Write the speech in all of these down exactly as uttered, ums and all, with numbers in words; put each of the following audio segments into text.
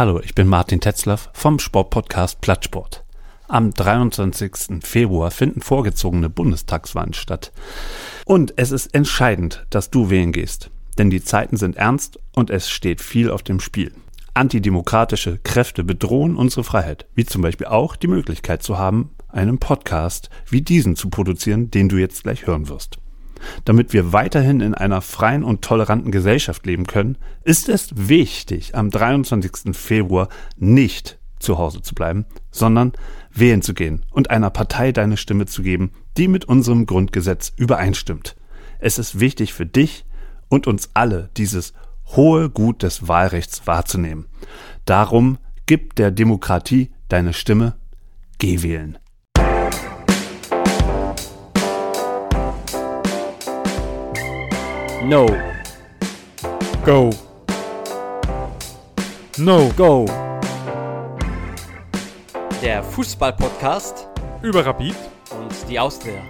Hallo, ich bin Martin Tetzlaff vom Sportpodcast Plattsport. Am dreiundzwanzigsten Februar finden vorgezogene Bundestagswahlen statt. Und es ist entscheidend, dass du wählen gehst. Denn die Zeiten sind ernst und es steht viel auf dem Spiel. Antidemokratische Kräfte bedrohen unsere Freiheit, wie zum Beispiel auch die Möglichkeit zu haben, einen Podcast wie diesen zu produzieren, den du jetzt gleich hören wirst. Damit wir weiterhin in einer freien und toleranten Gesellschaft leben können, ist es wichtig, am dreiundzwanzigsten Februar nicht zu Hause zu bleiben, sondern wählen zu gehen und einer Partei deine Stimme zu geben, die mit unserem Grundgesetz übereinstimmt. Es ist wichtig für dich und uns alle, dieses hohe Gut des Wahlrechts wahrzunehmen. Darum gib der Demokratie deine Stimme, geh wählen. No. Go. No. Go. Der Fußball-Podcast Über Rapid und die Austria.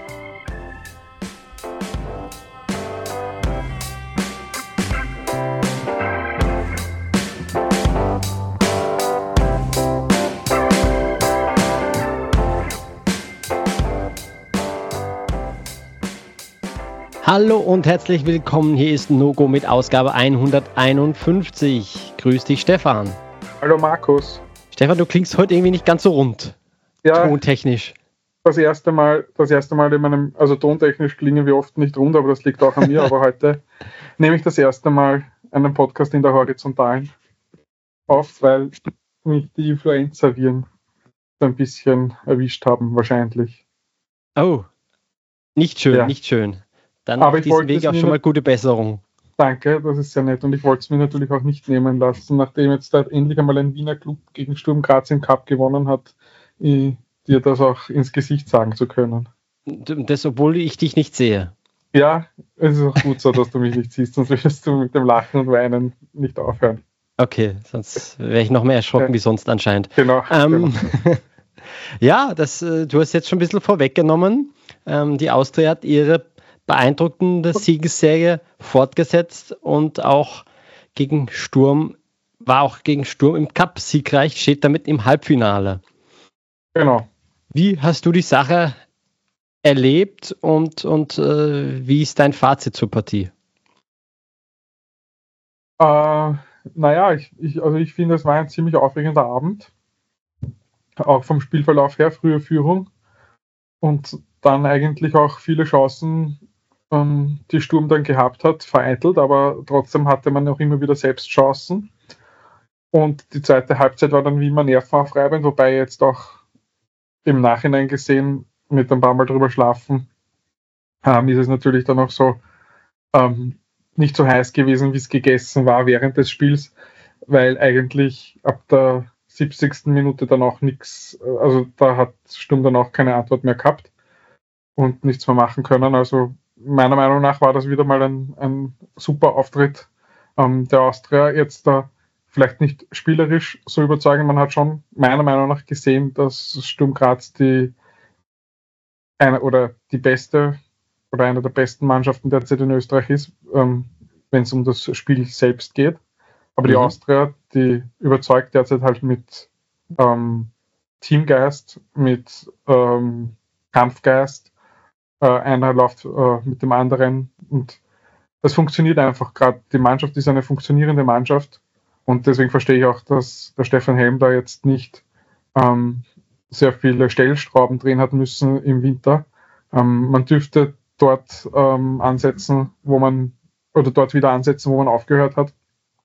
Hallo und herzlich willkommen, hier ist No-Go mit Ausgabe hunderteinundfünfzig. Grüß dich, Stefan. Hallo Markus. Stefan, du klingst heute irgendwie nicht ganz so rund, ja, tontechnisch. Das erste Mal, das erste Mal in meinem, also tontechnisch klingen wir oft nicht rund, aber das liegt auch an mir, aber heute nehme ich das erste Mal einen Podcast in der Horizontalen auf, weil mich die Influenza-Viren so ein bisschen erwischt haben, wahrscheinlich. Oh, nicht schön, ja. nicht schön. Dann aber auf diesem Weg auch schon mal gute Besserung. Danke, das ist sehr nett und ich wollte es mir natürlich auch nicht nehmen lassen, nachdem jetzt da endlich einmal ein Wiener Club gegen Sturm Graz im Cup gewonnen hat, dir das auch ins Gesicht sagen zu können. Das, obwohl ich dich nicht sehe. Ja, es ist auch gut so, dass du mich nicht siehst, sonst würdest du mit dem Lachen und Weinen nicht aufhören. Okay, sonst wäre ich noch mehr erschrocken ja. wie sonst anscheinend. Genau. Ähm, genau. ja, das, du hast jetzt schon ein bisschen vorweggenommen. Ähm, die Austria hat ihre beeindruckende Siegesserie fortgesetzt und auch gegen Sturm, war auch gegen Sturm im Cup siegreich, steht damit im Halbfinale. Genau. Wie hast du die Sache erlebt und, und äh, wie ist dein Fazit zur Partie? Äh, naja, ich, ich, also ich finde, es war ein ziemlich aufregender Abend. Auch vom Spielverlauf her, frühe Führung. Und dann eigentlich auch viele Chancen, ähm, die Sturm dann gehabt hat, vereitelt, aber trotzdem hatte man auch immer wieder selbst Chancen. Und die zweite Halbzeit war dann wie immer nervenaufreibend, wobei jetzt auch im Nachhinein gesehen, mit ein paar Mal drüber schlafen, ähm, ist es natürlich dann auch so ähm, nicht so heiß gewesen, wie es gegessen war während des Spiels, weil eigentlich ab der siebzigsten Minute dann auch nichts, also da hat Sturm dann auch keine Antwort mehr gehabt und nichts mehr machen können. Also meiner Meinung nach war das wieder mal ein, ein super Auftritt ähm, der Austria. Jetzt da vielleicht nicht spielerisch so überzeugend. Man hat schon meiner Meinung nach gesehen, dass Sturm Graz die eine oder die beste oder eine der besten Mannschaften derzeit in Österreich ist, ähm, wenn es um das Spiel selbst geht. Aber mhm. die Austria, die überzeugt derzeit halt mit ähm, Teamgeist, mit ähm, Kampfgeist. Äh, einer läuft äh, mit dem anderen und das funktioniert einfach gerade. Die Mannschaft ist eine funktionierende Mannschaft und deswegen verstehe ich auch, dass der Stefan Helm da jetzt nicht ähm, sehr viele Stellschrauben drehen hat müssen im Winter. Ähm, man dürfte dort ähm, ansetzen, wo man oder dort wieder ansetzen, wo man aufgehört hat.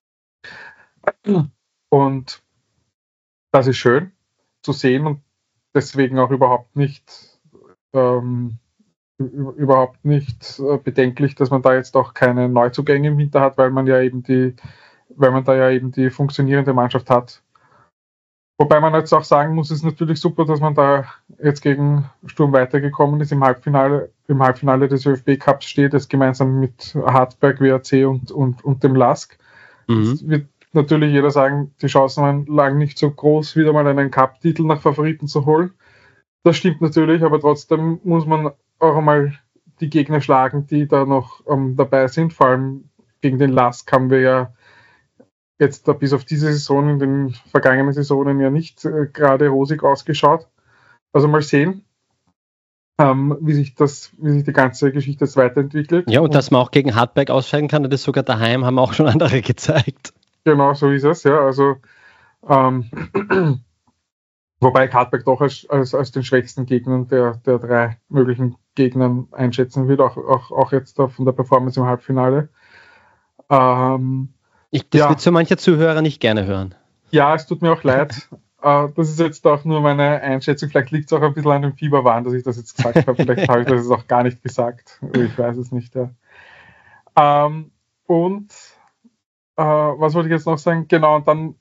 Und das ist schön zu sehen und deswegen auch überhaupt nicht ähm, überhaupt nicht äh, bedenklich, dass man da jetzt auch keine Neuzugänge im Winter hat, weil man ja eben die, weil man da ja eben die funktionierende Mannschaft hat. Wobei man jetzt auch sagen muss, es ist natürlich super, dass man da jetzt gegen Sturm weitergekommen ist, im Halbfinale, im Halbfinale des ÖFB-Cups steht, es gemeinsam mit Hartberg, W A C und, und, und dem LASK. Mhm. Jetzt wird natürlich jeder sagen, die Chancen waren lang nicht so groß, wieder mal einen Cup-Titel nach Favoriten zu holen. Das stimmt natürlich, aber trotzdem muss man auch einmal die Gegner schlagen, die da noch ähm, dabei sind. Vor allem gegen den LASK haben wir ja jetzt da bis auf diese Saison in den vergangenen Saisonen ja nicht äh, gerade rosig ausgeschaut. Also mal sehen, ähm, wie sich das, wie sich die ganze Geschichte jetzt weiterentwickelt. Ja, und, und dass man auch gegen Hartberg ausscheiden kann, das sogar daheim, haben auch schon andere gezeigt. Genau, so ist es, ja. Also ähm, wobei ich Hartberg doch als, als, als den schwächsten Gegner der, der drei möglichen Gegnern einschätzen wird, auch, auch, auch jetzt da von der Performance im Halbfinale. Ähm, ich, das ja. wird so mancher Zuhörer nicht gerne hören. Ja, es tut mir auch leid. uh, das ist jetzt auch nur meine Einschätzung. Vielleicht liegt es auch ein bisschen an dem Fieberwahn, dass ich das jetzt gesagt habe. Vielleicht habe ich das jetzt auch gar nicht gesagt. Ich weiß es nicht. Ja. Ähm, und uh, was wollte ich jetzt noch sagen? Genau, und dann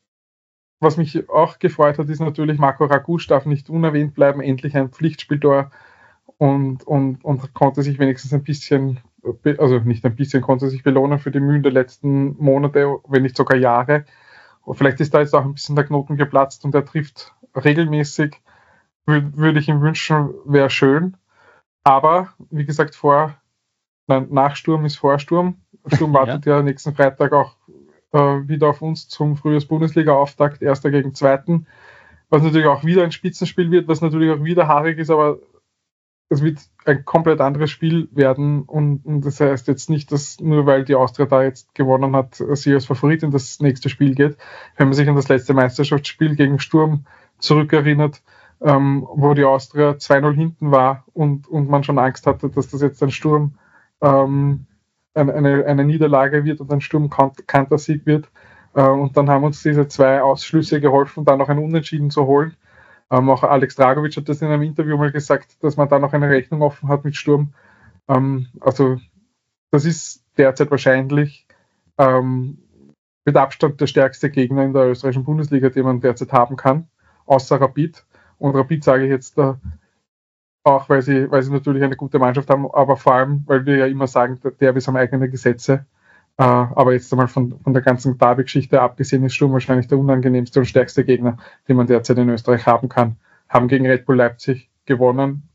was mich auch gefreut hat, ist natürlich, Marco Ragusch darf nicht unerwähnt bleiben, endlich ein Pflichtspieltor und, und, und konnte sich wenigstens ein bisschen, also nicht ein bisschen, konnte sich belohnen für die Mühen der letzten Monate, wenn nicht sogar Jahre. Und vielleicht ist da jetzt auch ein bisschen der Knoten geplatzt und er trifft regelmäßig, Wür- würde ich ihm wünschen, wäre schön. Aber, wie gesagt, vor, nein, nach Sturm ist vor Sturm. Sturm wartet ja. ja nächsten Freitag auch wieder auf uns zum Frühjahrs-Bundesliga-Auftakt, erster gegen zweiten, was natürlich auch wieder ein Spitzenspiel wird, was natürlich auch wieder haarig ist, aber es wird ein komplett anderes Spiel werden und, und das heißt jetzt nicht, dass nur weil die Austria da jetzt gewonnen hat, sie als Favorit in das nächste Spiel geht. Wenn man sich an das letzte Meisterschaftsspiel gegen Sturm zurückerinnert, ähm, wo die Austria zwei null hinten war und, und man schon Angst hatte, dass das jetzt ein Sturm ähm, Eine, eine Niederlage wird und ein Sturm-Kantersieg wird. Und dann haben uns diese zwei Ausschlüsse geholfen, da noch einen Unentschieden zu holen. Ähm, auch Alex Dragovic hat das in einem Interview mal gesagt, dass man da noch eine Rechnung offen hat mit Sturm. Ähm, also das ist derzeit wahrscheinlich ähm, mit Abstand der stärkste Gegner in der österreichischen Bundesliga, den man derzeit haben kann, außer Rapid. Und Rapid sage ich jetzt da auch, weil sie, weil sie natürlich eine gute Mannschaft haben, aber vor allem, weil wir ja immer sagen, der Derbys haben eigene Gesetze. Äh, aber jetzt einmal von, von der ganzen Derby-Geschichte abgesehen ist Sturm wahrscheinlich der unangenehmste und stärkste Gegner, den man derzeit in Österreich haben kann. Haben gegen Red Bull Leipzig gewonnen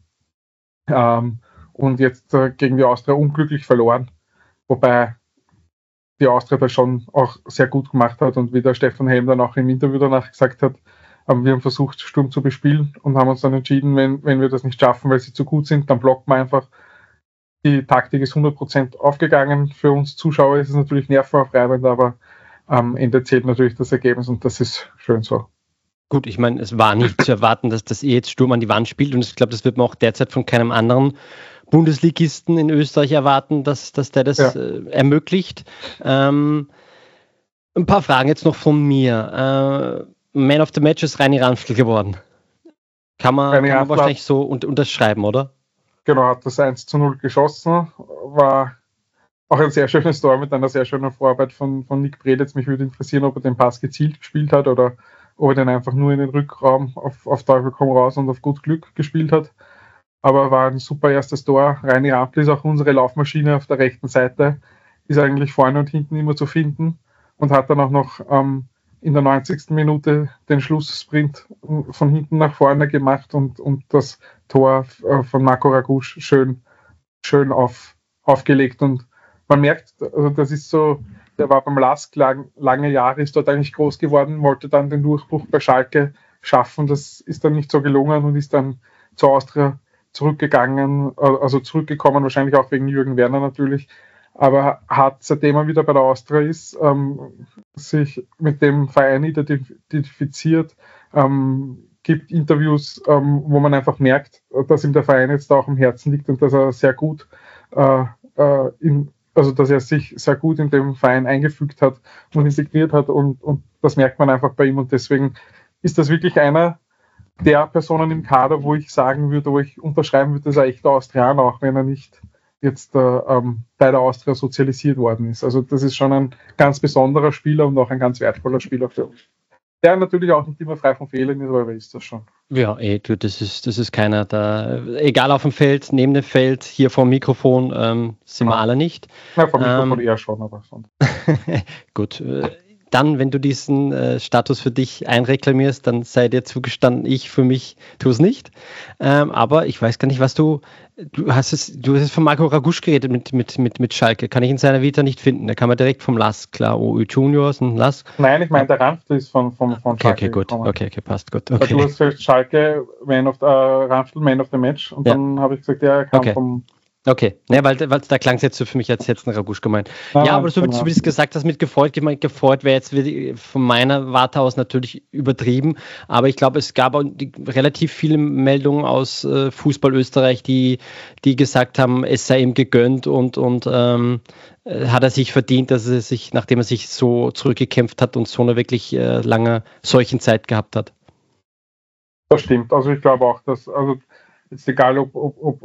ähm, und jetzt äh, gegen die Austria unglücklich verloren. Wobei die Austria das schon auch sehr gut gemacht hat und wie der Stefan Helm dann auch im Interview danach gesagt hat, aber wir haben versucht, Sturm zu bespielen und haben uns dann entschieden, wenn, wenn wir das nicht schaffen, weil sie zu gut sind, dann blocken wir einfach. Die Taktik ist hundert Prozent aufgegangen. Für uns Zuschauer ist es natürlich nervenaufreibend, aber am Ende zählt natürlich das Ergebnis und das ist schön so. Gut, ich meine, es war nicht zu erwarten, dass das eh jetzt Sturm an die Wand spielt und ich glaube, das wird man auch derzeit von keinem anderen Bundesligisten in Österreich erwarten, dass, dass der das ja. äh, ermöglicht. Ähm, ein paar Fragen jetzt noch von mir. Äh, Man of the Match ist Reini Ranftl geworden. Kann man, kann man wahrscheinlich so un- unterschreiben, oder? Genau, hat das eins zu null geschossen. War auch ein sehr schönes Tor mit einer sehr schönen Vorarbeit von, von Nick Predetz. Mich würde interessieren, ob er den Pass gezielt gespielt hat oder ob er den einfach nur in den Rückraum auf, auf Teufel komm raus und auf gut Glück gespielt hat. Aber war ein super erstes Tor. Reini Ranftl ist auch unsere Laufmaschine auf der rechten Seite. Ist eigentlich vorne und hinten immer zu finden und hat dann auch noch ähm, in der neunzigsten Minute den Schlusssprint von hinten nach vorne gemacht und, und das Tor von Marco Ragusch schön, schön auf, aufgelegt. Und man merkt, also das ist so, der war beim Lask lang, lange Jahre, ist dort eigentlich groß geworden, wollte dann den Durchbruch bei Schalke schaffen. Das ist dann nicht so gelungen und ist dann zur Austria zurückgegangen, also zurückgekommen, wahrscheinlich auch wegen Jürgen Werner natürlich. Aber hat, seitdem er wieder bei der Austria ist, ähm, sich mit dem Verein identifiziert, ähm, gibt Interviews, ähm, wo man einfach merkt, dass ihm der Verein jetzt auch am Herzen liegt und dass er sehr gut, äh, äh, in, also dass er sich sehr gut in dem Verein eingefügt hat und integriert hat und, und das merkt man einfach bei ihm und deswegen ist das wirklich einer der Personen im Kader, wo ich sagen würde, wo ich unterschreiben würde, dass er echter Austrianer, auch wenn er nicht jetzt äh, ähm, bei der Austria sozialisiert worden ist. Also das ist schon ein ganz besonderer Spieler und auch ein ganz wertvoller Spieler für uns. Der natürlich auch nicht immer frei von Fehlern ist, aber wer ist das schon? Ja, eh, du, das ist, das ist keiner da. Egal auf dem Feld, neben dem Feld, hier vor dem Mikrofon, ähm, sind ja. wir alle nicht. Ja, vor dem Mikrofon ähm, eher schon, aber sonst. Gut. dann, wenn du diesen äh, Status für dich einreklamierst, dann sei dir zugestanden, ich für mich tue es nicht. Ähm, aber ich weiß gar nicht, was du, du hast es, du hast es von Marco Ragusch geredet mit, mit, mit, mit Schalke. Kann ich in seiner Vita nicht finden. Da kann man direkt vom Lask, klar, O Ü Juniors und Lask. Nein, ich meine, der Ranftl ist von, von, von okay, Schalke. Okay, gut, gekommen. okay, okay, passt, gut. Okay. Okay. Du hast gesagt, Schalke, Man of the, uh, Ranftl, Man of the Match. Und ja. dann habe ich gesagt, ja, er kam okay. vom... Okay, ne, weil, weil da klang es jetzt so für mich, als hätte es ein Ragusch gemeint. Nein, ja, aber so wie genau. du es gesagt hast, mit gefreut, gemeint, gefreut wäre jetzt von meiner Warte aus natürlich übertrieben, aber ich glaube, es gab auch die, relativ viele Meldungen aus äh, Fußball Österreich, die, die gesagt haben, es sei ihm gegönnt und, und ähm, hat er sich verdient, dass er sich, nachdem er sich so zurückgekämpft hat und so eine wirklich äh, lange Seuchenzeit gehabt hat. Das stimmt, also ich glaube auch, dass, also jetzt egal, ob, ob, ob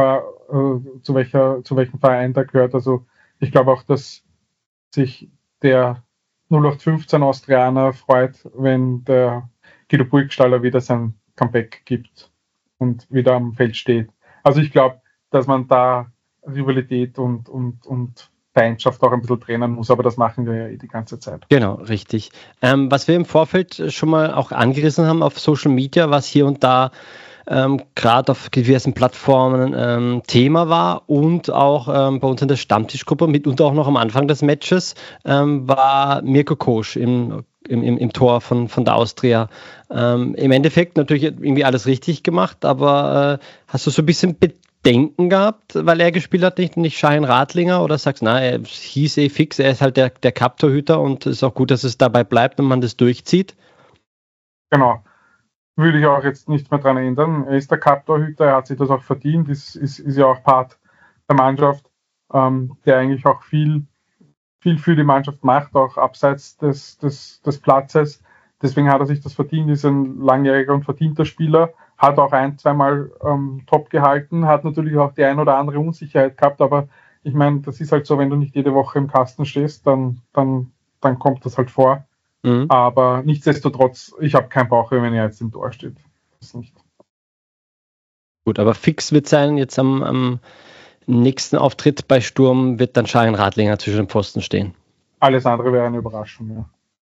äh, zu, welcher, zu welchem Verein der gehört. Also ich glaube auch, dass sich der null acht fünfzehn Austrianer freut, wenn der Guido Burgstaller wieder sein Comeback gibt und wieder am Feld steht. Also ich glaube, dass man da Rivalität und, und, und Feindschaft auch ein bisschen trennen muss, aber das machen wir ja eh die ganze Zeit. Genau, richtig. Ähm, was wir im Vorfeld schon mal auch angerissen haben auf Social Media, was hier und da Ähm, gerade auf diversen Plattformen ähm, Thema war und auch ähm, bei uns in der Stammtischgruppe, mitunter auch noch am Anfang des Matches, ähm, war Mirko Kosch im, im, im, im Tor von, von der Austria. Ähm, Im Endeffekt natürlich irgendwie alles richtig gemacht, aber äh, hast du so ein bisschen Bedenken gehabt, weil er gespielt hat, nicht, nicht Shahin Radlinger, oder sagst du, na, er hieß eh fix, er ist halt der, der Cup-Torhüter und es ist auch gut, dass es dabei bleibt und man das durchzieht? Genau. Würde ich auch jetzt nicht mehr dran ändern. Er ist der Cup-Torhüter, er hat sich das auch verdient, ist, ist, ist ja auch Part der Mannschaft, ähm, der eigentlich auch viel, viel für die Mannschaft macht, auch abseits des, des, des Platzes. Deswegen hat er sich das verdient, ist ein langjähriger und verdienter Spieler, hat auch ein, zweimal ähm, top gehalten, hat natürlich auch die ein oder andere Unsicherheit gehabt, aber ich meine, das ist halt so, wenn du nicht jede Woche im Kasten stehst, dann, dann, dann kommt das halt vor. Mhm. Aber nichtsdestotrotz, ich habe keinen Bauch, wenn er jetzt im Tor steht. Das nicht. Gut, aber fix wird sein, jetzt am, am nächsten Auftritt bei Sturm wird dann Shahin Radlinger zwischen den Pfosten stehen. Alles andere wäre eine Überraschung, ja.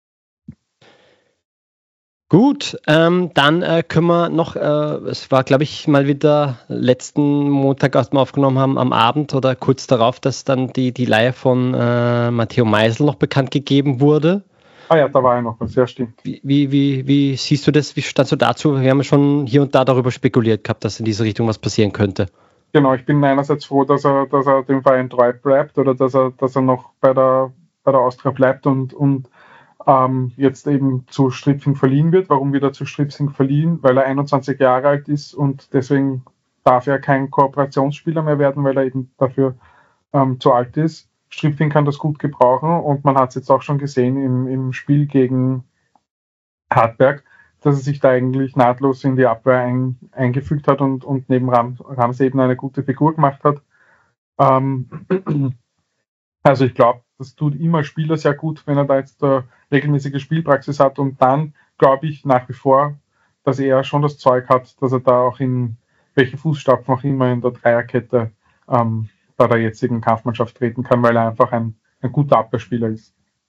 Gut, ähm, dann äh, können wir noch, äh, es war glaube ich mal wieder letzten Montag, als wir aufgenommen haben, am Abend oder kurz darauf, dass dann die, die Leihe von äh, Matteo Meisel noch bekannt gegeben wurde. Ah ja, da war ja noch was, ja stimmt. Wie, wie, wie, wie siehst du das, wie standst du dazu? Wir haben ja schon hier und da darüber spekuliert gehabt, dass in diese Richtung was passieren könnte. Genau, ich bin einerseits froh, dass er, dass er dem Verein treu bleibt oder dass er, dass er noch bei der, bei der Austria bleibt und, und ähm, jetzt eben zu Stripfing verliehen wird. Warum wird er zu Stripfing verliehen? Weil er einundzwanzig Jahre alt ist und deswegen darf er kein Kooperationsspieler mehr werden, weil er eben dafür ähm, zu alt ist. Stripfing kann das gut gebrauchen und man hat es jetzt auch schon gesehen im, im Spiel gegen Hartberg, dass er sich da eigentlich nahtlos in die Abwehr ein, eingefügt hat und, und neben Ram, Ramsey eben eine gute Figur gemacht hat. Ähm, also ich glaube, das tut immer Spieler sehr gut, wenn er da jetzt äh, regelmäßige Spielpraxis hat und dann glaube ich nach wie vor, dass er schon das Zeug hat, dass er da auch in welche Fußstapfen auch immer in der Dreierkette ähm, bei der jetzigen Kampfmannschaft treten kann, weil er einfach ein, ein guter Abwehrspieler ist.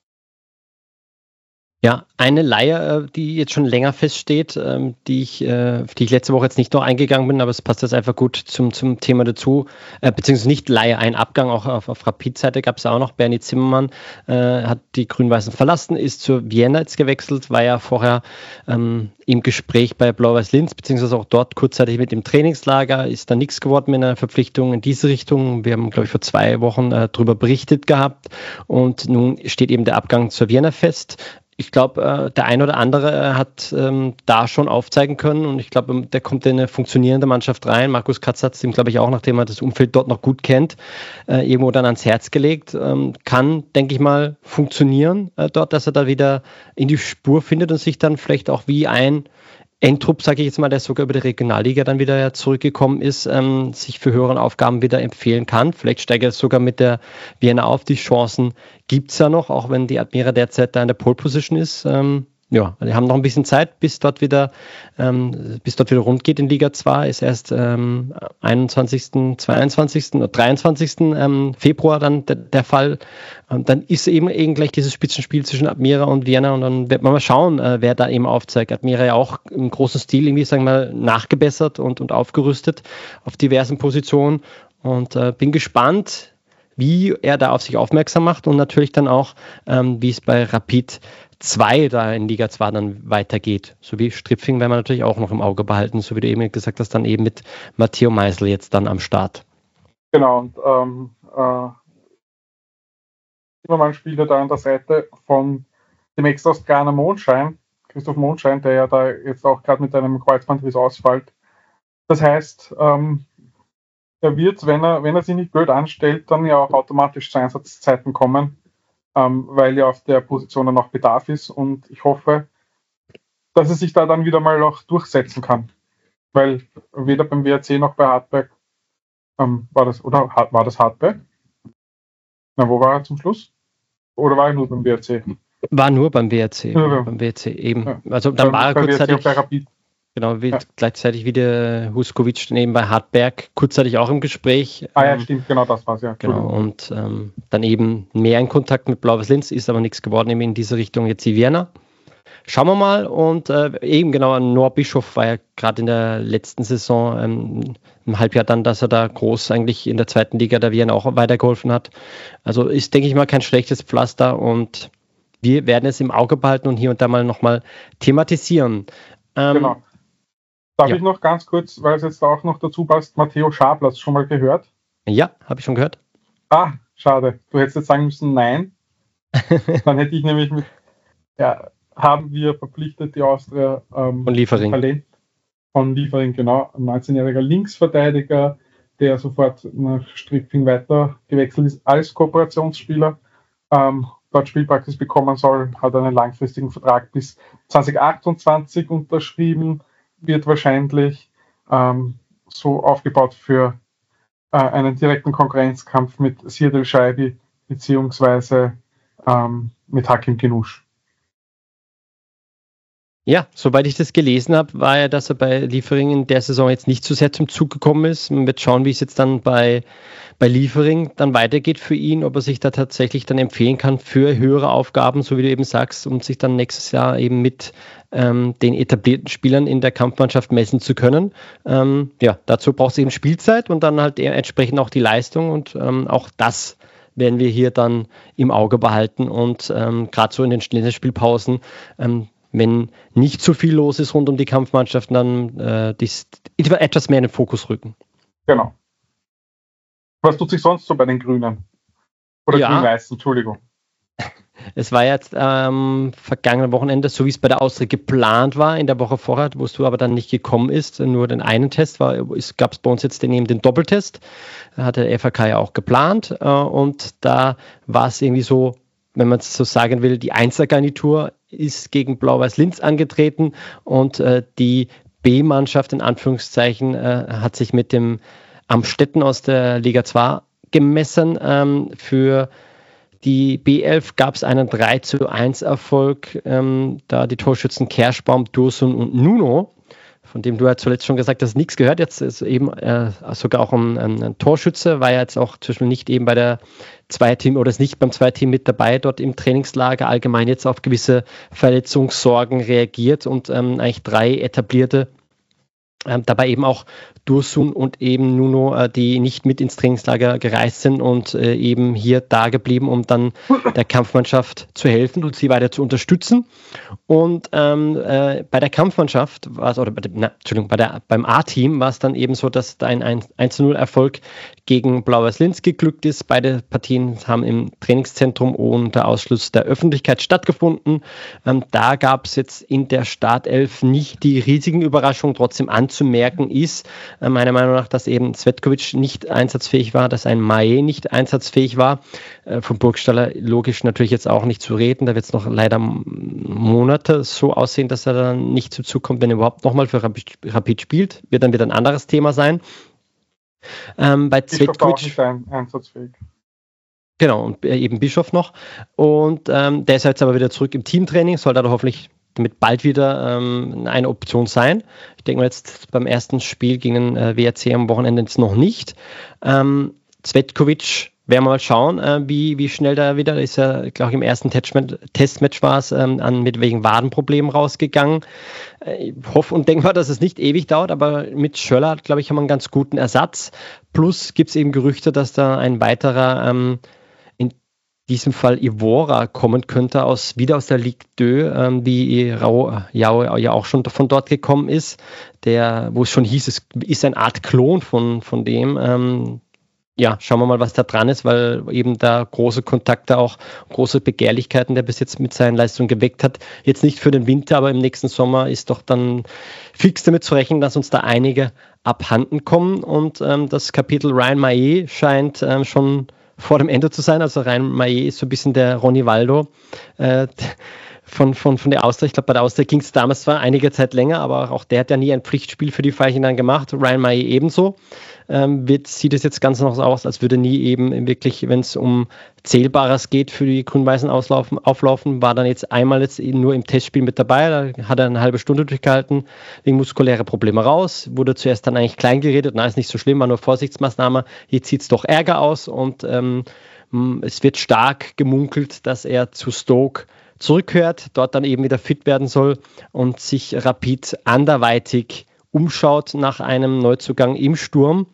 Ja, eine Leihe, die jetzt schon länger feststeht, die ich, auf die ich letzte Woche jetzt nicht noch eingegangen bin, aber es passt jetzt einfach gut zum, zum Thema dazu, beziehungsweise nicht Leihe, ein Abgang, auch auf, auf Rapid-Seite gab es auch noch. Bernie Zimmermann äh, hat die Grün-Weißen verlassen, ist zur Vienna jetzt gewechselt, war ja vorher ähm, im Gespräch bei Blau-Weiß Linz, beziehungsweise auch dort kurzzeitig mit dem Trainingslager, ist da nichts geworden mit einer Verpflichtung in diese Richtung. Wir haben, glaube ich, vor zwei Wochen äh, darüber berichtet gehabt und nun steht eben der Abgang zur Vienna fest. Ich glaube, äh, der ein oder andere äh, hat ähm, da schon aufzeigen können und ich glaube, der kommt in eine funktionierende Mannschaft rein. Markus Katz hat es ihm, glaube ich, auch, nachdem er das Umfeld dort noch gut kennt, äh, irgendwo dann ans Herz gelegt. Ähm, kann, denke ich mal, funktionieren äh, dort, dass er da wieder in die Spur findet und sich dann vielleicht auch wie ein Endtrupp, sage ich jetzt mal, der sogar über die Regionalliga dann wieder zurückgekommen ist, ähm, sich für höhere Aufgaben wieder empfehlen kann. Vielleicht steigt er sogar mit der Vienna auf. Die Chancen gibt es ja noch, auch wenn die Admira derzeit da in der Pole Position ist. Ähm, ja, wir haben noch ein bisschen Zeit, bis dort wieder, ähm, bis dort wieder rund geht in Liga zwei. Ist erst ähm, einundzwanzigsten, zweiundzwanzigsten oder dreiundzwanzigsten Ähm, Februar dann der, der Fall. Und dann ist eben, eben gleich dieses Spitzenspiel zwischen Admira und Vienna und dann wird man mal schauen, äh, wer da eben aufzeigt. Admira ja auch im großen Stil irgendwie, sagen wir mal, nachgebessert und, und aufgerüstet auf diversen Positionen und äh, bin gespannt, wie er da auf sich aufmerksam macht und natürlich dann auch, ähm, wie es bei Rapid zwei da in Liga zwei dann weitergeht. So wie Stripfing werden wir natürlich auch noch im Auge behalten, so wie du eben gesagt hast, dann eben mit Matteo Meisel jetzt dann am Start. Genau, und ähm, äh, Zimmermann spielt ja da an der Seite von dem Ex-Australier Mondschein, Christoph Mondschein, der ja da jetzt auch gerade mit einem Kreuzbandriss ausfällt. Das heißt, ähm, er wird, wenn er, wenn er sich nicht blöd anstellt, dann ja auch automatisch zu Einsatzzeiten kommen, ähm, weil ja auf der Position dann auch Bedarf ist und ich hoffe, dass er sich da dann wieder mal auch durchsetzen kann, weil weder beim W R C noch bei Hartberg ähm, war das, oder war das Hartberg? Na, wo war er zum Schluss? Oder war er nur beim W R C? War nur beim W R C, ja, ja. beim W R C eben. Ja. Also dann bei, war er bei kurzzeitig, bei Rapid. Genau, wie, ja. gleichzeitig wie der Huskovic daneben bei Hartberg, kurzzeitig auch im Gespräch. Ah ja, ähm, stimmt, genau das war's, ja. Genau, und ähm, dann eben mehr in Kontakt mit Blau-Weiß Linz, ist aber nichts geworden, eben in diese Richtung jetzt die Vienna. Schauen wir mal und äh, eben genau, Noah Bischof war ja gerade in der letzten Saison ähm, im Halbjahr dann, dass er da groß eigentlich in der zweiten Liga der Vienna auch weitergeholfen hat. Also ist, denke ich mal, kein schlechtes Pflaster und wir werden es im Auge behalten und hier und da mal nochmal thematisieren. Ähm, genau. Darf ja. ich noch ganz kurz, weil es jetzt auch noch dazu passt, Matteo Schabler, hast du schon mal gehört? Ja, habe ich schon gehört. Ah, schade. Du hättest jetzt sagen müssen, nein. Dann hätte ich nämlich mit, ja, haben wir verpflichtet die Austria ähm, von Liefering. Talent von Liefering, genau, ein neunzehnjähriger Linksverteidiger, der sofort nach Stripfing weiter gewechselt ist als Kooperationsspieler, ähm, dort Spielpraxis bekommen soll, hat einen langfristigen Vertrag bis zwanzig achtundzwanzig unterschrieben, wird wahrscheinlich ähm, so aufgebaut für äh, einen direkten Konkurrenzkampf mit Sirdel Scheibi beziehungsweise ähm, mit Hakim Kinusch. Ja, soweit ich das gelesen habe, war ja, dass er bei Liefering in der Saison jetzt nicht so sehr zum Zug gekommen ist. Man wird schauen, wie es jetzt dann bei, bei Liefering dann weitergeht für ihn, ob er sich da tatsächlich dann empfehlen kann für höhere Aufgaben, so wie du eben sagst, um sich dann nächstes Jahr eben mit ähm, den etablierten Spielern in der Kampfmannschaft messen zu können. Ähm, ja, dazu braucht es eben Spielzeit und dann halt entsprechend auch die Leistung und ähm, auch das werden wir hier dann im Auge behalten und ähm, gerade so in den Spielpausen ähm, wenn nicht zu viel los ist rund um die Kampfmannschaften, dann äh, dies, etwas mehr in den Fokus rücken. Genau. Was tut sich sonst so bei den Grünen? Oder ja. Grün-Weißen, Entschuldigung. Es war jetzt am ähm, vergangenen Wochenende, so wie es bei der Austria geplant war, in der Woche vorher, wo es aber dann nicht gekommen ist, nur den einen Test, war, es gab es bei uns jetzt den, eben den Doppeltest, da hat der F A K ja auch geplant äh, und da war es irgendwie so, wenn man es so sagen will, die Einser-Garnitur ist gegen Blau-Weiß Linz angetreten und äh, die B-Mannschaft in Anführungszeichen äh, hat sich mit dem Amstetten aus der Liga zwei gemessen. Ähm, für die B elf gab es einen drei zu eins Erfolg, ähm, da die Torschützen Kerschbaum, Dursun und Nuno, von dem du ja zuletzt schon gesagt hast, nichts gehört, jetzt ist eben äh, sogar auch ein, ein, ein Torschütze, war ja jetzt auch zum Beispiel nicht eben bei der Zweiteam oder ist nicht beim Zweiteam mit dabei, dort im Trainingslager allgemein jetzt auf gewisse Verletzungssorgen reagiert und ähm, eigentlich drei etablierte, ähm, dabei eben auch Dursun und eben Nuno, äh, die nicht mit ins Trainingslager gereist sind und äh, eben hier da geblieben, um dann der Kampfmannschaft zu helfen und sie weiter zu unterstützen. Und ähm, äh, bei der Kampfmannschaft war es, oder bei dem, na, Entschuldigung, bei der, beim A-Team war es dann eben so, dass da ein eins zu null Erfolg gegen Blau-Weiß Linz geglückt ist. Beide Partien haben im Trainingszentrum unter Ausschluss der Öffentlichkeit stattgefunden. Ähm, da gab es jetzt in der Startelf nicht die riesigen Überraschungen. Trotzdem anzumerken ist, äh, meiner Meinung nach, dass eben Cvetkovic nicht einsatzfähig war, dass ein Maé nicht einsatzfähig war. Äh, vom Burgstaller logisch natürlich jetzt auch nicht zu reden. Da wird es noch leider Monate so aussehen, dass er dann nicht zu Zug kommt, wenn er überhaupt nochmal für Rapid spielt. Wird dann wieder ein anderes Thema sein. Ähm, bei Cvetkovic nicht ein, einsatzfähig. Genau, und eben Bischof noch. Und ähm, der ist jetzt aber wieder zurück im Teamtraining, soll da hoffentlich damit bald wieder ähm, eine Option sein. Ich denke mal jetzt beim ersten Spiel gegen den äh, W R C am Wochenende jetzt noch nicht. Ähm, Cvetkovic, werden wir mal schauen, äh, wie, wie schnell da wieder ist. Er, glaube ich, im ersten Testmatch, Testmatch war es ähm, an, mit wegen Wadenproblemen rausgegangen. Äh, ich hoffe und denke mal, dass es nicht ewig dauert, aber mit Schöller, glaube ich, haben wir einen ganz guten Ersatz. Plus gibt es eben Gerüchte, dass da ein weiterer, ähm, in diesem Fall Ivora, kommen könnte, aus, wieder aus der Ligue zwei, ähm, wie Rao ja, ja auch schon von dort gekommen ist, der, wo es schon hieß, es ist eine Art Klon von, von dem. Ähm, Ja, schauen wir mal, was da dran ist, weil eben da große Kontakte, auch große Begehrlichkeiten, der bis jetzt mit seinen Leistungen geweckt hat. Jetzt nicht für den Winter, aber im nächsten Sommer ist doch dann fix damit zu rechnen, dass uns da einige abhanden kommen. Und ähm, das Kapitel Ryan Maillet scheint ähm, schon vor dem Ende zu sein. Also Ryan Maillet ist so ein bisschen der Ronny Waldo äh, von, von, von der Austria. Ich glaube, bei der Austria ging es damals zwar einige Zeit länger, aber auch der hat ja nie ein Pflichtspiel für die Veilchen dann gemacht. Ryan Maillet ebenso. Ähm, wird, sieht es jetzt ganz noch so aus, als würde nie eben wirklich, wenn es um Zählbares geht, für die Grün-Weißen auslaufen, auflaufen, war dann jetzt einmal jetzt nur im Testspiel mit dabei, da hat er eine halbe Stunde durchgehalten, wegen muskulärer Probleme raus, wurde zuerst dann eigentlich klein geredet, na, ist nicht so schlimm, war nur Vorsichtsmaßnahme, jetzt sieht es doch Ärger aus und ähm, es wird stark gemunkelt, dass er zu Stoke zurückkehrt, dort dann eben wieder fit werden soll und sich Rapid anderweitig umschaut nach einem Neuzugang im Sturm,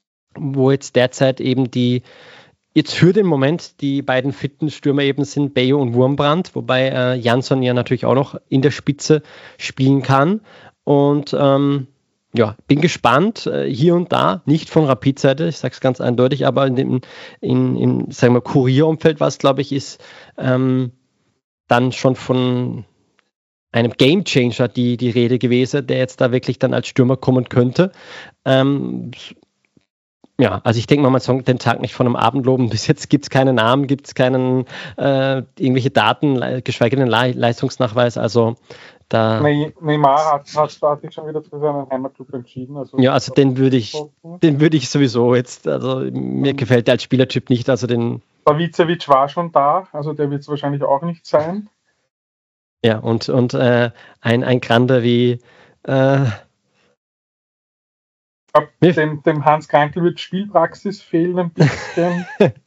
wo jetzt derzeit eben die, jetzt für den Moment die beiden fitten Stürmer eben sind, Bayo und Wurmbrand, wobei äh, Jansson ja natürlich auch noch in der Spitze spielen kann. Und ähm, ja, bin gespannt, äh, hier und da, nicht von Rapid-Seite, ich sage es ganz eindeutig, aber in dem in, in, sagen wir, Kurierumfeld, was glaube ich ist, ähm, dann schon von einem Gamechanger die, die Rede gewesen, der jetzt da wirklich dann als Stürmer kommen könnte. Ähm, ja, also ich denke mal, man soll den Tag nicht von einem Abend loben. Bis jetzt gibt es keine Namen, gibt es keinen äh, irgendwelche Daten, geschweige denn Le- Leistungsnachweis. Also da. Neymar hat, hat, hat sich schon wieder für seinen Heimatclub entschieden. Also ja, also den würde ich, den würde ich sowieso jetzt. Also mir gefällt der als Spielertyp nicht. Also den. Savicevic war schon da, also der wird es wahrscheinlich auch nicht sein. Ja, und, und äh, ein, ein Grande wie äh, Dem, dem Hans Krankel wird Spielpraxis fehlen ein bisschen.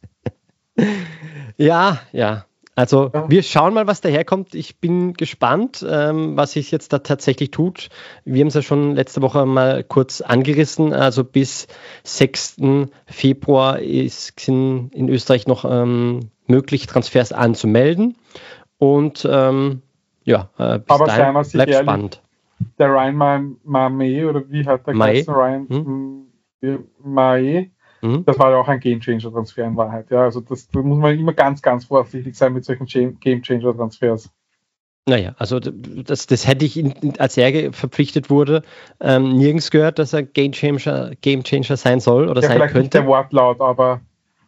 ja, ja. Also ja. Wir schauen mal, was daherkommt. Ich bin gespannt, ähm, was sich jetzt da tatsächlich tut. Wir haben es ja schon letzte Woche mal kurz angerissen. Also bis sechsten Februar ist, sind in Österreich noch ähm, möglich, Transfers anzumelden. Und ähm, ja, äh, bis Aber dahin bleibt ehrlich, spannend. Der Ryan Maillet, oder wie hat der Maillet. geheißen? Ryan hm? Maillet, hm? Das war ja auch ein Gamechanger-Transfer in Wahrheit. Ja, also das, da muss man immer ganz, ganz vorsichtig sein mit solchen Gamechanger-Transfers. Naja, also das, das hätte ich, in, als er verpflichtet wurde, ähm, nirgends gehört, dass er Gamechanger, Gamechanger sein soll oder ja, sein vielleicht könnte. Nicht der Wortlaut, aber,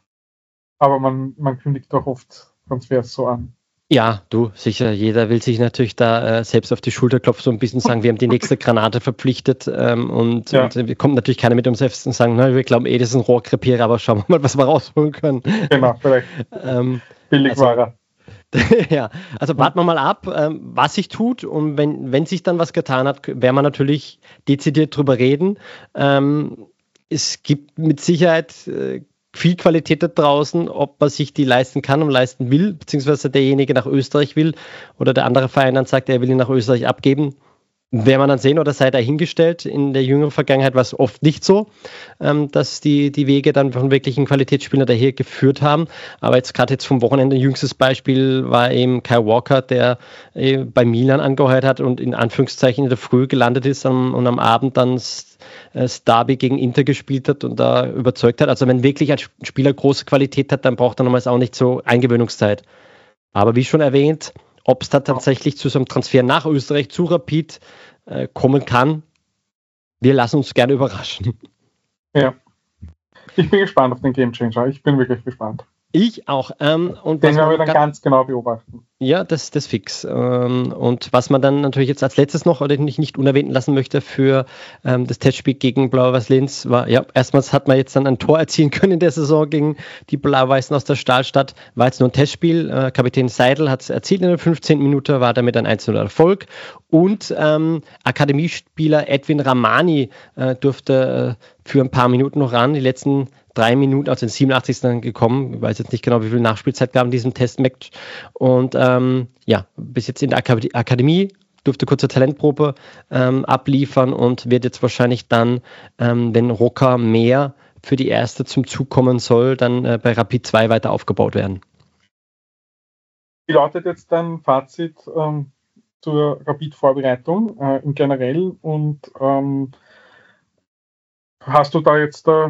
aber man, man kündigt doch oft Transfers so an. Ja, du, sicher, jeder will sich natürlich da äh, selbst auf die Schulter klopfen, so ein bisschen sagen, wir haben die nächste Granate verpflichtet ähm, und, ja. und äh, kommt natürlich keiner mit uns selbst und sagen, na, wir glauben eh, das ist ein Rohrkrepierer, aber schauen wir mal, was wir rausholen können. Genau, vielleicht. ähm, Billig also, war er. ja, also warten wir mal ab, ähm, was sich tut und wenn, wenn sich dann was getan hat, werden wir natürlich dezidiert drüber reden. Ähm, es gibt mit Sicherheit äh, viel Qualität da draußen, ob man sich die leisten kann und leisten will, beziehungsweise derjenige nach Österreich will oder der andere Verein dann sagt, er will ihn nach Österreich abgeben. Werden wir dann sehen oder sei dahingestellt. In der jüngeren Vergangenheit war es oft nicht so, ähm, dass die, die Wege dann von wirklichen Qualitätsspielern daher geführt haben. Aber jetzt gerade jetzt vom Wochenende, jüngstes Beispiel war eben Kyle Walker, der äh, bei Milan angeheuert hat und in Anführungszeichen in der Früh gelandet ist am, und am Abend dann das, das Derby gegen Inter gespielt hat und da überzeugt hat. Also wenn wirklich ein Spieler große Qualität hat, dann braucht er nochmals auch nicht so Eingewöhnungszeit. Aber wie schon erwähnt, ob es da tatsächlich zu so einem Transfer nach Österreich zu Rapid äh, kommen kann, wir lassen uns gerne überraschen. Ja, ich bin gespannt auf den Gamechanger. Ich bin wirklich gespannt. Ich auch. Ähm, und Den werden wir dann ga- ganz genau beobachten. Ja, das das fix. Ähm, und was man dann natürlich jetzt als letztes noch oder nicht, nicht unerwähnt lassen möchte für ähm, das Testspiel gegen Blau-Weiß Linz war, ja, erstmals hat man jetzt dann ein Tor erzielen können in der Saison gegen die Blau-Weißen aus der Stahlstadt. War jetzt nur ein Testspiel. Äh, Kapitän Seidel hat es erzielt in der fünfzehnten Minute, war damit ein eins zu null Erfolg. Und ähm, Akademiespieler Edwin Ramani äh, durfte äh, für ein paar Minuten noch ran. Die letzten drei Minuten, also in siebenundachtzigsten gekommen. Ich weiß jetzt nicht genau, wie viel Nachspielzeit gab in diesem Testmatch. Und ähm, ja, bis jetzt in der Akad- Akademie durfte kurze Talentprobe ähm, abliefern und wird jetzt wahrscheinlich dann, ähm, wenn Rocker mehr für die erste zum Zug kommen soll, dann äh, bei Rapid zwei weiter aufgebaut werden. Wie lautet jetzt dein Fazit ähm, zur Rapid-Vorbereitung äh, im Generellen und ähm, hast du da jetzt äh,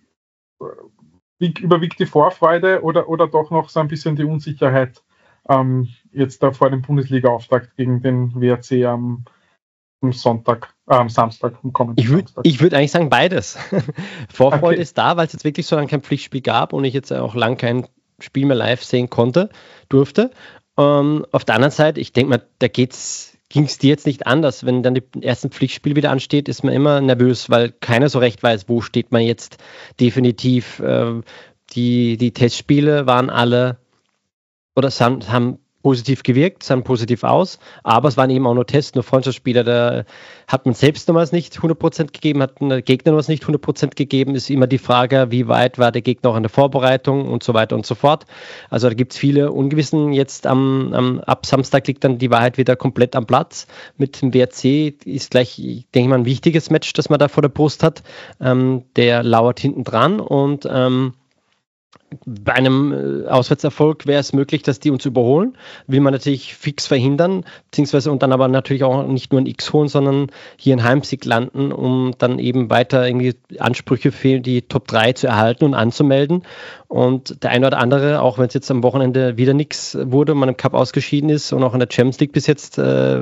überwiegt die Vorfreude oder, oder doch noch so ein bisschen die Unsicherheit ähm, jetzt da vor dem Bundesliga-Auftakt gegen den W R C am, am Sonntag, äh, am Samstag, am kommenden Ich würde Samstag? ich würd eigentlich sagen beides. Vorfreude Okay. ist da, weil es jetzt wirklich so lange kein Pflichtspiel gab und ich jetzt auch lang kein Spiel mehr live sehen konnte, durfte. Ähm, auf der anderen Seite, ich denke mal, da geht's ging es dir jetzt nicht anders. Wenn dann die ersten Pflichtspiel wieder ansteht, ist man immer nervös, weil keiner so recht weiß, wo steht man jetzt definitiv. Äh, die, die Testspiele waren alle oder es haben, haben positiv gewirkt, sahen positiv aus, aber es waren eben auch nur Tests, nur Freundschaftsspieler, da hat man selbst damals nicht hundert Prozent gegeben, hat der Gegner damals nicht hundert Prozent gegeben, ist immer die Frage, wie weit war der Gegner auch in der Vorbereitung und so weiter und so fort. Also da gibt es viele Ungewissen. Jetzt am, am ab Samstag liegt dann die Wahrheit wieder komplett am Platz. Mit dem W R C ist gleich, denke ich mal, ein wichtiges Match, das man da vor der Brust hat. Ähm, der lauert hinten dran und ähm, bei einem Auswärtserfolg wäre es möglich, dass die uns überholen. Will man natürlich fix verhindern, beziehungsweise und dann aber natürlich auch nicht nur ein X holen, sondern hier in Heimsieg landen, um dann eben weiter irgendwie Ansprüche für die Top drei zu erhalten und anzumelden. Und der eine oder andere, auch wenn es jetzt am Wochenende wieder nichts wurde und man im Cup ausgeschieden ist und auch in der Champions League bis jetzt äh,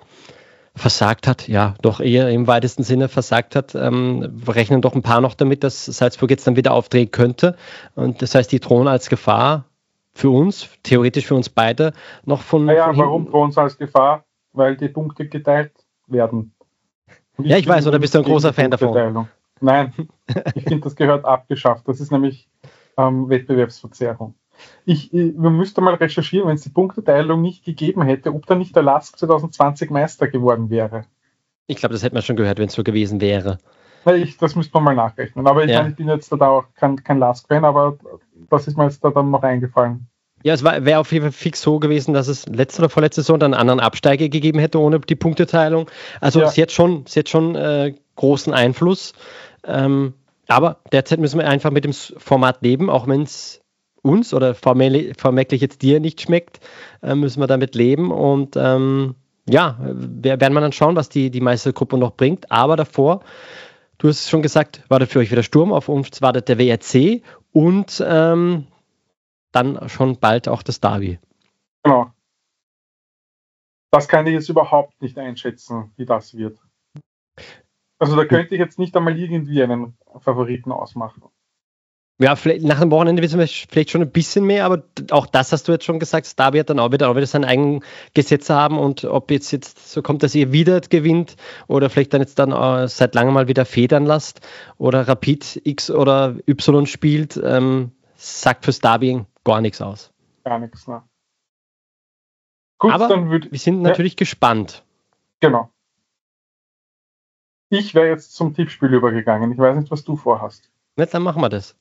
versagt hat, ja, doch eher im weitesten Sinne versagt hat, ähm, rechnen doch ein paar noch damit, dass Salzburg jetzt dann wieder aufdrehen könnte. Und das heißt, die drohen als Gefahr für uns, theoretisch für uns beide, noch von, Naja, von warum hinten. drohen sie als Gefahr? Weil die Punkte geteilt werden. Und Ja, ich bin weiß, oder bist du ein gegen großer die Fan davon? Punkteteilung. Nein, ich finde, das gehört abgeschafft. Das ist nämlich ähm, Wettbewerbsverzerrung. Ich, ich, man müsste mal recherchieren, wenn es die Punkteteilung nicht gegeben hätte, ob da nicht der Lask zwanzig zwanzig Meister geworden wäre. Ich glaube, das hätte man schon gehört, wenn es so gewesen wäre. Na, ich, das müsste man mal nachrechnen. Aber ich, Ja. meine, ich bin jetzt da auch kein, kein Lask-Fan, aber das ist mir jetzt da dann noch eingefallen. Ja, es wäre auf jeden Fall fix so gewesen, dass es letzte oder vorletzte Saison dann einen anderen Absteiger gegeben hätte ohne die Punkteteilung. Also Ja. es hat schon, es hat schon äh, großen Einfluss. Ähm, aber derzeit müssen wir einfach mit dem Format leben, auch wenn es uns oder vormerklich jetzt dir nicht schmeckt, äh, müssen wir damit leben. Und ähm, ja, wir werden wir dann schauen, was die, die Meistergruppe noch bringt. Aber davor, du hast es schon gesagt, wartet für euch wieder Sturm, auf uns wartet der W R C und ähm, dann schon bald auch das Derby. Genau. Das kann ich jetzt überhaupt nicht einschätzen, wie das wird. Also da könnte ich jetzt nicht einmal irgendwie einen Favoriten ausmachen. Ja, vielleicht nach dem Wochenende wissen wir vielleicht schon ein bisschen mehr, aber auch das hast du jetzt schon gesagt, das Derby hat dann auch wieder, auch wieder seine eigenen Gesetze haben und ob jetzt, jetzt so kommt, dass ihr wieder gewinnt oder vielleicht dann jetzt dann äh, seit langem mal wieder federn lasst oder Rapid X oder Y spielt, ähm, sagt fürs Derby gar nichts aus. Gar nichts, ne? Gut, aber dann würde wir sind natürlich ja. gespannt. Genau. Ich wäre jetzt zum Tippspiel übergegangen. Ich weiß nicht, was du vorhast. Na, dann machen wir das.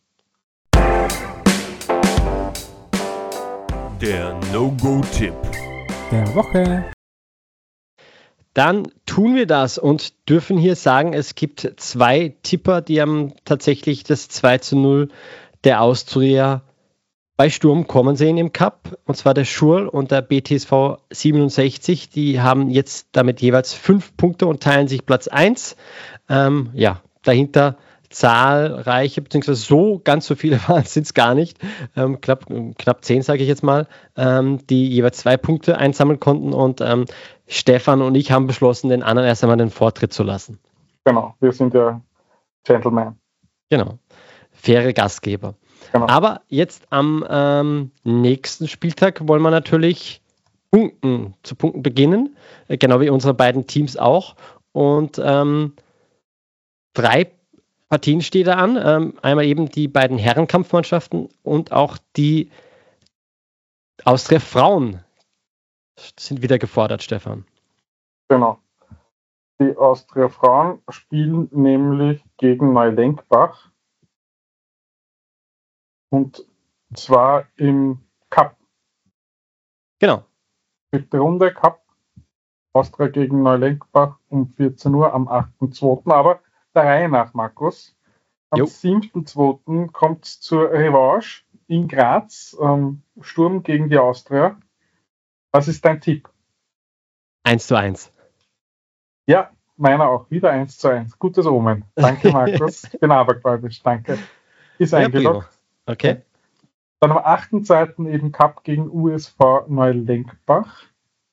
Der No-Go-Tipp der Woche. Dann tun wir das und dürfen hier sagen, es gibt zwei Tipper, die haben tatsächlich das zwei zu null der Austria bei Sturm kommen sehen im Cup. Und zwar der Schurl und der B T S V siebenundsechzig. Die haben jetzt damit jeweils fünf Punkte und teilen sich Platz eins. Ähm, ja, dahinter zahlreiche, beziehungsweise so ganz so viele waren sind es gar nicht, ähm, knapp, knapp zehn sage ich jetzt mal, ähm, die jeweils zwei Punkte einsammeln konnten und ähm, Stefan und ich haben beschlossen, den anderen erst einmal den Vortritt zu lassen. Genau, wir sind ja Gentlemen. Genau, faire Gastgeber. Genau. Aber jetzt am ähm, nächsten Spieltag wollen wir natürlich punkten, zu punkten beginnen, äh, genau wie unsere beiden Teams auch. Und ähm, drei Partien stehen da an. Ähm, einmal eben die beiden Herrenkampfmannschaften und auch die Austria Frauen sind wieder gefordert, Stefan. Genau. Die Austria Frauen spielen nämlich gegen Neulenkbach. Und zwar im Cup. Genau. Dritte Runde Cup. Austria gegen Neulenkbach um vierzehn Uhr am achten zweiten Aber der Reihe nach, Markus. Am siebten zweiten kommt es zur Revanche in Graz. Ähm, Sturm gegen die Austria. Was ist dein Tipp? eins zu eins. Ja, meiner auch. Wieder eins zu eins. Gutes Omen. Danke, Markus. Ich bin abergläubisch. Danke. Ist Ja, eingeloggt. Okay. Dann am achten zweiten eben Cup gegen U S V Neulenkbach.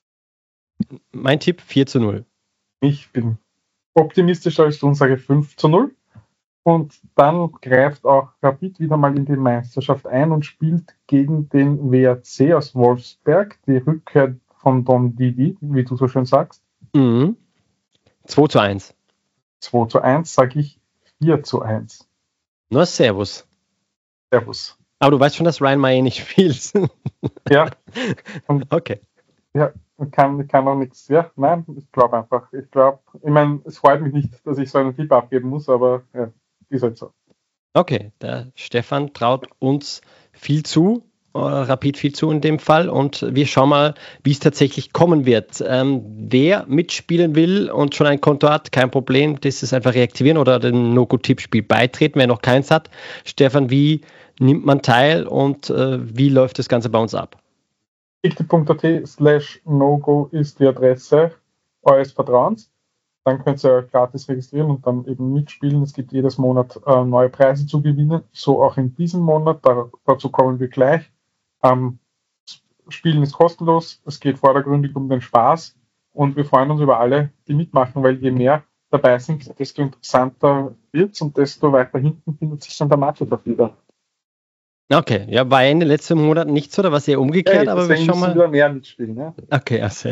Mein Tipp vier zu null. Ich bin optimistischer als du und sage fünf zu null. Und dann greift auch Rapid wieder mal in die Meisterschaft ein und spielt gegen den W A C aus Wolfsberg. Die Rückkehr von Don Didi, wie du so schön sagst. Mhm. zwei zu eins. zwei zu eins sage ich vier zu eins. Nur Servus. Servus. Aber du weißt schon, dass Ryan May nicht spielt. Ja. Und okay. Ja, kann, kann auch nichts. Ja, nein, ich glaube einfach. Ich glaube, ich meine, es freut mich nicht, dass ich so einen Tipp abgeben muss, aber ja, ist halt so. Okay, der Stefan traut uns viel zu, äh, Rapid viel zu in dem Fall, und wir schauen mal, wie es tatsächlich kommen wird. Ähm, wer mitspielen will und schon ein Konto hat, kein Problem, das ist einfach reaktivieren oder dem No-Go-Tippspiel beitreten, wer noch keins hat. Stefan, wie nimmt man teil und äh, wie läuft das Ganze bei uns ab? kicktipp.at slash no-go ist die Adresse eures Vertrauens. Dann könnt ihr euch gratis registrieren und dann eben mitspielen. Es gibt jedes Monat äh, neue Preise zu gewinnen, so auch in diesem Monat. Da, dazu kommen wir gleich. Ähm, Spielen ist kostenlos. Es geht vordergründig um den Spaß und wir freuen uns über alle, die mitmachen, weil je mehr dabei sind, desto interessanter wird es und desto weiter hinten findet sich dann der Matchup wieder. Okay, ja, war in den letzten Monaten nicht so, da war es eher umgekehrt, ja, aber wir schauen mal. Wieder mehr mitspielen, ja? Okay, also.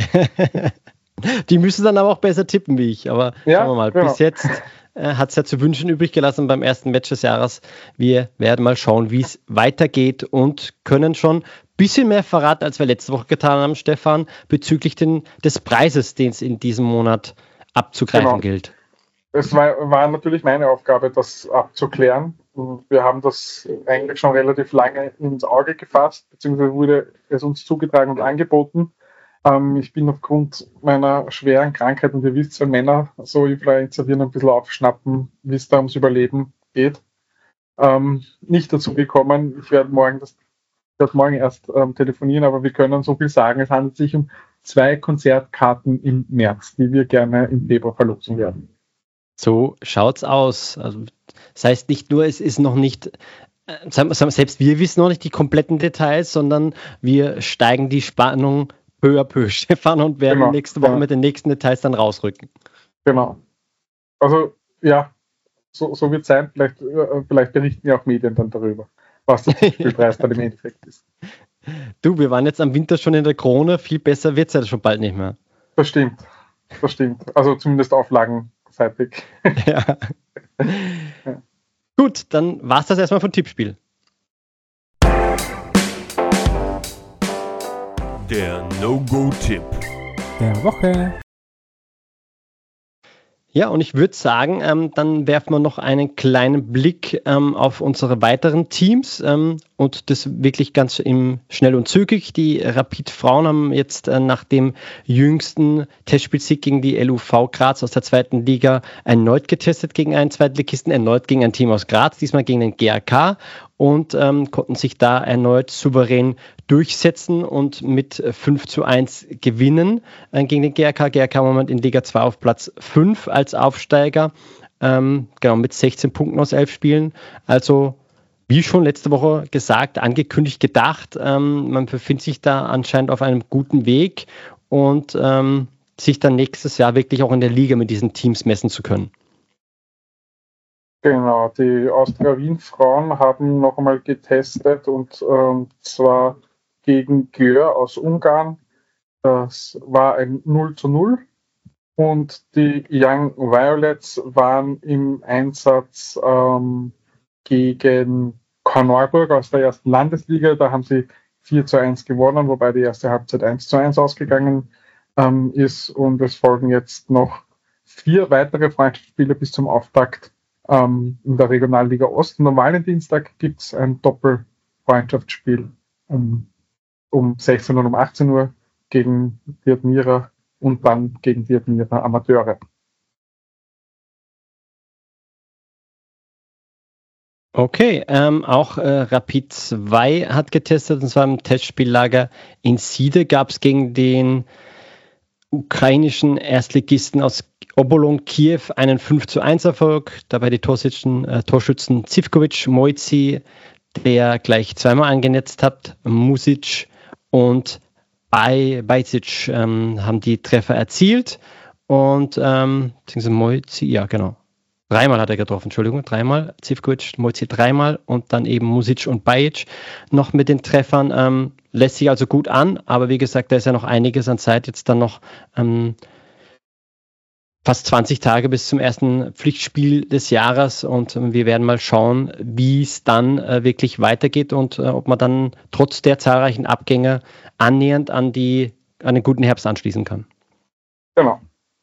Die müssen dann aber auch besser tippen wie ich, aber ja, schauen wir mal. Genau. Bis jetzt äh, hat es ja zu wünschen übrig gelassen beim ersten Match des Jahres. Wir werden mal schauen, wie es weitergeht und können schon ein bisschen mehr verraten, als wir letzte Woche getan haben, Stefan, bezüglich den, des Preises, den es in diesem Monat abzugreifen genau. gilt. Es war, war natürlich meine Aufgabe, das abzuklären. Wir haben das eigentlich schon relativ lange ins Auge gefasst, beziehungsweise wurde es uns zugetragen und angeboten. Ähm, ich bin aufgrund meiner schweren Krankheit, und ihr wisst ja, Männer so influenzieren, ein bisschen aufschnappen, wie es da ums Überleben geht, ähm, nicht dazu gekommen. Ich werde morgen, das, ich werde morgen erst ähm, telefonieren, aber wir können so viel sagen. Es handelt sich um zwei Konzertkarten im März, die wir gerne im Februar verlosen werden. So schaut's aus. Also, das heißt nicht nur, es ist noch nicht, selbst wir wissen noch nicht die kompletten Details, sondern wir steigen die Spannung peu à peu, Stefan, und werden genau, nächste Woche genau. mit den nächsten Details dann rausrücken. Genau. Also, ja, so, so wird es sein. Vielleicht, äh, vielleicht berichten ja auch Medien dann darüber, was der Spielpreis dann im Endeffekt ist. Du, wir waren jetzt am Winter schon in der Krone, viel besser wird es ja schon bald nicht mehr. Das stimmt. Das stimmt. Also zumindest auflagenseitig. Ja. Ja. Gut, dann war es das erstmal von Tippspiel. Der No-Go-Tipp der Woche. Ja, und ich würde sagen, ähm, dann werfen wir noch einen kleinen Blick ähm, auf unsere weiteren Teams ähm, und das wirklich ganz im schnell und zügig. Die Rapid-Frauen haben jetzt äh, nach dem jüngsten Testspielsieg gegen die L U V Graz aus der zweiten Liga erneut getestet gegen einen Zweitligisten, erneut gegen ein Team aus Graz, diesmal gegen den G A K, und ähm, konnten sich da erneut souverän durchsetzen und mit fünf zu eins gewinnen äh, gegen den G A K. G A K im Moment in Liga zwei auf Platz fünf als Aufsteiger, ähm, genau, mit sechzehn Punkten aus elf Spielen. Also, wie schon letzte Woche gesagt, angekündigt, gedacht, ähm, man befindet sich da anscheinend auf einem guten Weg und ähm, sich dann nächstes Jahr wirklich auch in der Liga mit diesen Teams messen zu können. Genau, die Austria Wien Frauen haben noch einmal getestet und ähm, zwar gegen Győr aus Ungarn. Das war ein null zu null. Und die Young Violets waren im Einsatz ähm, gegen Korneuburg aus der ersten Landesliga. Da haben sie vier zu eins gewonnen, wobei die erste Halbzeit eins zu eins ausgegangen ähm, ist. Und es folgen jetzt noch vier weitere Freundschaftsspiele bis zum Auftakt ähm, in der Regionalliga Ost. Am Valentinstag gibt es ein Doppel-Freundschaftsspiel um, um sechzehn und um achtzehn Uhr gegen die Admira und dann gegen die Admira Amateure. Okay, ähm, auch äh, Rapid zwei hat getestet, und zwar im Testspiellager in Siede gab es gegen den ukrainischen Erstligisten aus Obolon Kiew einen fünf zu eins Erfolg. Dabei die Torschützen, äh, Torschützen Zivkovic, Moizi, der gleich zweimal angenetzt hat, Music und Bajcic ähm, haben die Treffer erzielt und ähm, beziehungsweise Moizi, ja genau, dreimal hat er getroffen, Entschuldigung, dreimal, Zivkovic, Moizi dreimal und dann eben Music und Bajcic noch mit den Treffern, ähm, lässt sich also gut an, aber wie gesagt, da ist ja noch einiges an Zeit, jetzt dann noch ähm, fast zwanzig Tage bis zum ersten Pflichtspiel des Jahres und äh, wir werden mal schauen, wie es dann äh, wirklich weitergeht und äh, ob man dann trotz der zahlreichen Abgänge annähernd an die an den guten Herbst anschließen kann. Genau.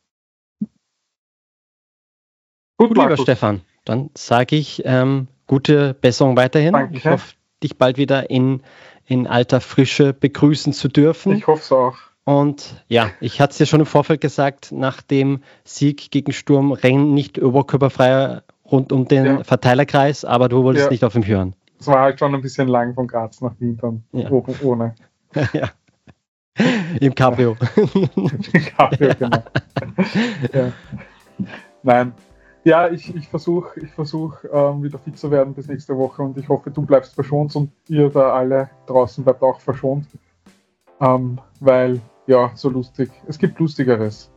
Gut, Gut lieber Stefan, dann sage ich ähm, gute Besserung weiterhin. Danke. Ich hoffe, dich bald wieder in, in alter Frische begrüßen zu dürfen. Ich hoffe es auch. Und ja, ich hatte es ja schon im Vorfeld gesagt, nach dem Sieg gegen Sturm renn nicht oberkörperfrei rund um den ja. Verteilerkreis, aber du wolltest ja. nicht auf ihm hören. Es war halt schon ein bisschen lang von Graz nach Wien dann, ja. ohne. Ja. Im Cabrio. Im Cabrio, genau. Ja. Nein. Ja, ich, ich versuche ich versuch, ähm, wieder fit zu werden bis nächste Woche und ich hoffe, du bleibst verschont und ihr da alle draußen bleibt auch verschont. Ähm, weil, ja, so lustig. Es gibt Lustigeres.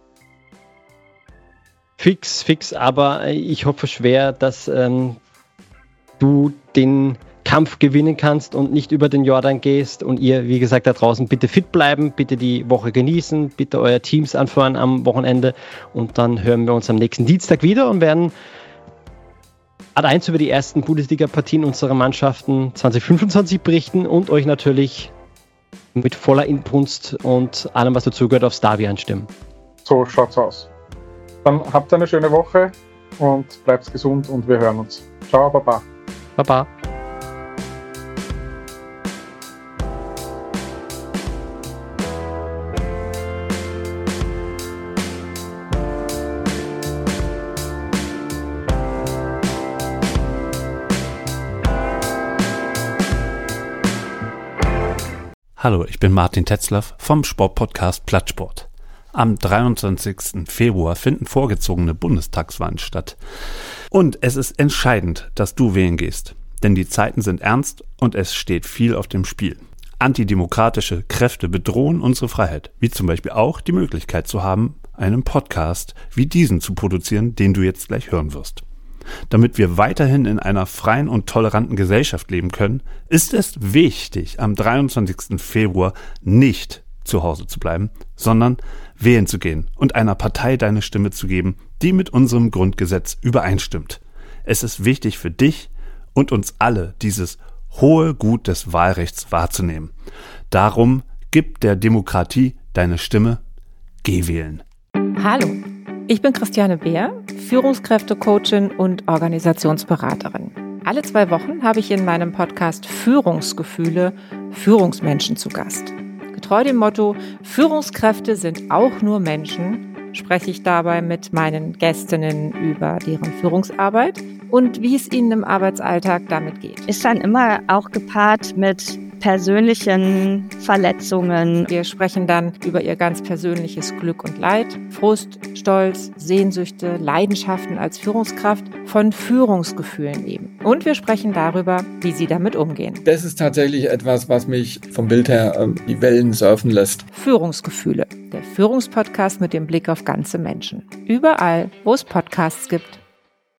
Fix, fix, aber ich hoffe schwer, dass ähm, du den Kampf gewinnen kannst und nicht über den Jordan gehst und ihr, wie gesagt, da draußen bitte fit bleiben, bitte die Woche genießen, bitte euer Teams anfeuern am Wochenende und dann hören wir uns am nächsten Dienstag wieder und werden Ad eins über die ersten Bundesliga-Partien unserer Mannschaften zwanzig fünfundzwanzig berichten und euch natürlich mit voller Inbrunst und allem, was dazugehört, auf Stavi anstimmen. So schaut's aus. Dann habt eine schöne Woche und bleibt gesund und wir hören uns. Ciao, Baba. Baba. Hallo, ich bin Martin Tetzlaff vom Sportpodcast Plattsport. Am dreiundzwanzigsten Februar finden vorgezogene Bundestagswahlen statt. Und es ist entscheidend, dass du wählen gehst. Denn die Zeiten sind ernst und es steht viel auf dem Spiel. Antidemokratische Kräfte bedrohen unsere Freiheit, wie zum Beispiel auch die Möglichkeit zu haben, einen Podcast wie diesen zu produzieren, den du jetzt gleich hören wirst. Damit wir weiterhin in einer freien und toleranten Gesellschaft leben können, ist es wichtig, am dreiundzwanzigsten Februar nicht zu Hause zu bleiben, sondern wählen zu gehen und einer Partei deine Stimme zu geben, die mit unserem Grundgesetz übereinstimmt. Es ist wichtig für dich und uns alle, dieses hohe Gut des Wahlrechts wahrzunehmen. Darum gib der Demokratie deine Stimme, geh wählen. Hallo, ich bin Christiane Beer, Führungskräftecoachin und Organisationsberaterin. Alle zwei Wochen habe ich in meinem Podcast Führungsgefühle Führungsmenschen zu Gast. Getreu dem Motto, Führungskräfte sind auch nur Menschen, spreche ich dabei mit meinen Gästinnen über deren Führungsarbeit und wie es ihnen im Arbeitsalltag damit geht. Ist dann immer auch gepaart mit persönlichen Verletzungen. Wir sprechen dann über ihr ganz persönliches Glück und Leid, Frust, Stolz, Sehnsüchte, Leidenschaften als Führungskraft, von Führungsgefühlen eben. Und wir sprechen darüber, wie sie damit umgehen. Das ist tatsächlich etwas, was mich vom Bild her äh, die Wellen surfen lässt. Führungsgefühle, der Führungspodcast mit dem Blick auf ganze Menschen. Überall, wo es Podcasts gibt.